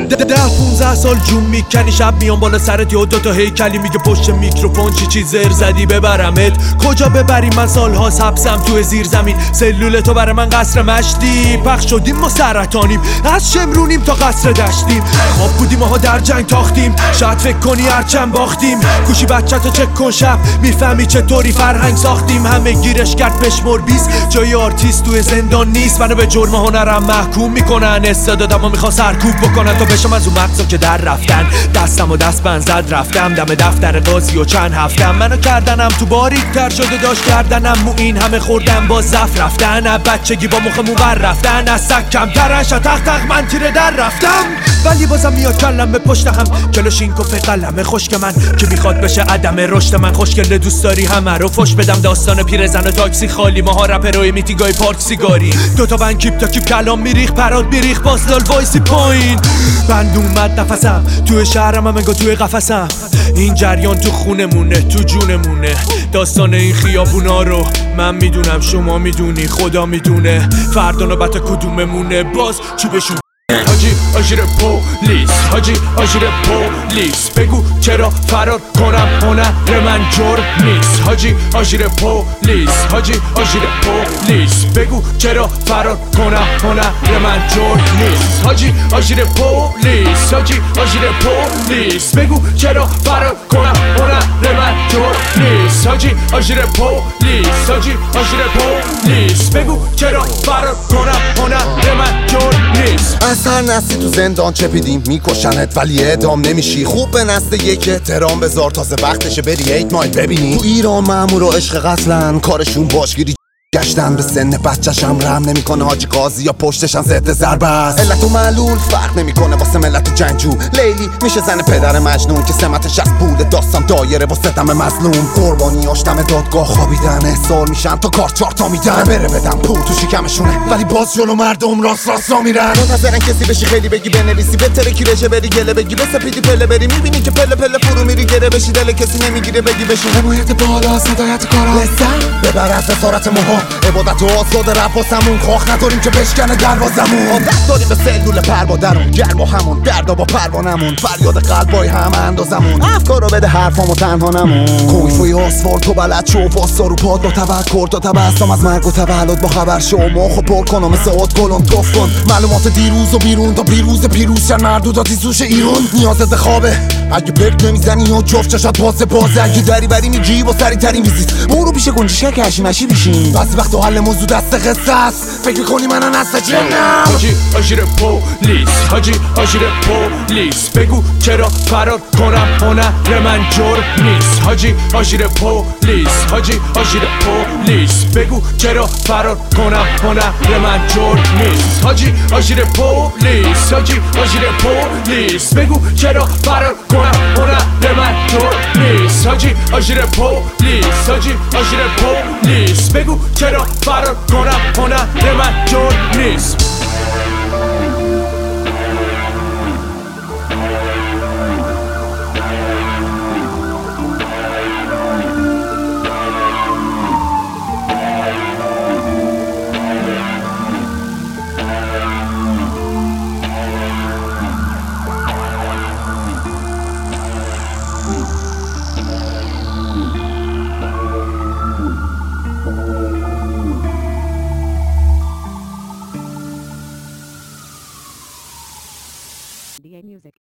15 سال جون میکنی، شب میام بالا سرت یا دوتا هیکلی میگه پشت میکروفون چی زر زدی ببرمت کجا ببری؟ من سالها حبسم تو زیر زمین، سلول تو برای من قصر مشتی. پخش شدیم ما سرطانیم، از شمرونیم تا قصر دشتیم. خواب بودیم ماها در جنگ تاختیم، شاید فکر کنی هرچند باختیم. کوشی بچه تو چک کن شب میفهمی چطوری فرهنگ ساختیم. همه گیرش کرد بشمر 20 جای آرتیست تو زندان نیست. منو به جرم هنرم محکوم میکنن، استعدادمو میخوا سرکوب بکنن تا بشم از اون مغزا که در رفتن. دستم و دست بند زد رفتم دم دفتر قاضی و چند هفتم. منو کردنم تو باریک تر شده داشت کردنم مو این همه خوردم با زف رفتن. بچگی با مخمون بر رفتن، از سگ کمترن شتق تق من تیره در رفتم. ولی بازم میاد کلم به پشت هم، کلاشینکوف قلم خشک من که میخواد بشه عدم رشد من. خوشگله دوست داری همه رو فش بدم، داستان پیرزن و تاکسی خالی، ماها رپرای میتیگای پارک سیگاری. دوتا بند کیپ تا کیپ کلام میریخ پراد میریخ بازلال وایسی پایین. بند اومد نفسم توی شهرم هم انگار توی قفسم. این جریان تو خونمونه تو جونمونه، داستان این خیابونا رو من میدونم شما میدونی خدا میدونه. فردا نوبت کدوممونه باز چوبشون. حاجی آژیر پلیس، حاجی آژیر پلیس، بگو چرا فرار کنم هنر من جرم نیست. حاجی آژیر پلیس، حاجی آژیر پلیس، بگو چرا فرار کنم هنر من جرم نیست. حاجی آژیر پلیس، حاجی آژیر پلیس، بگو چرا فرار کنم هنر من جرم نیست. حاجی آژیر پلیس، حاجی آژیر پلیس، بگو چرا فرار کنم هنر من جرم نیست. هر نسلی تو زندان چپیدیم میکشنت ولی اعدام نمیشی. خوب به نسل یک احترام بذار، تازه وقتشه بری 8 مایل ببینی. تو ایران مأمور و عشق قتلن، کارشون باشگیری گشتن. به سن بچه‌شم رحم نمیکنه، حاجی قاضی یا پشتشم ضد ضربه است. علت و معلول فرق نمیکنه واسه ملت جنگجو. لیلی میشه زن پدر مجنون که سمتش از پول داستان دایره واسه دم مظلوم. قربانیاش دم دادگاه خوابیدن، احضار میشن تا کارت چارتا میدن. بره بدم پول تو شکمشونه ولی باز جلو مردم راست را میرن. منتظرن کسی بشی خیلی بگی بنویسی، بهتره کی رشه بری گله بگی، به سپیدی پله بری میبینی که پله پله فرو میری گره بشی. دل کسی نمیگیره بگی بشین حمایت بالا هدایت کارا لذت ببر از اسارت موها. عبادت و آزاد رب واسمون خاخ نداریم که بشکنه دروازمون. عادت داریم به سلول پروادرون، گرم و همون دردا با پروانمون. فریاد قلبای هم اندازمون، افکارو بده حرفامو تنها نمون. کویفوی آسفالت و بلد شو واسا رو پاد با تفکر تا تبسم از مرگ و تولد با خبر شو. مخو پر کن و مثل اوت گلون توف کن معلومات دیروز و بیرون تا پیروز شن مردوداتی سوش ایرون. نیازت خوابه اگه برک نمیزنی و جفت چشات بازه. اگه دری بری میگی با سری ترین ویزیت برو پیش گنجشک کشی مشی بشین. بعضی وقت حل موضوع دست قصه است، فکر کنی منو نسته جنم. حاجی آژیر پلیس، حاجی آژیر پلیس، بگو چرا فرار کنم هنر من جرم نیست. حاجی آژیر پلیس، حاجی آژیر پلیس، بگو چرا فرار کنم هنر من جرم نیست. حاجی آژیر پلیس، حاجی آژیر پلیس، بگو چرا فرار کنم هنر من جرم نیست. حاجی آژیر پلیس، حاجی آژیر پلیس، بگو چرا فرار کنم هنر من جرم نیست. DA Music.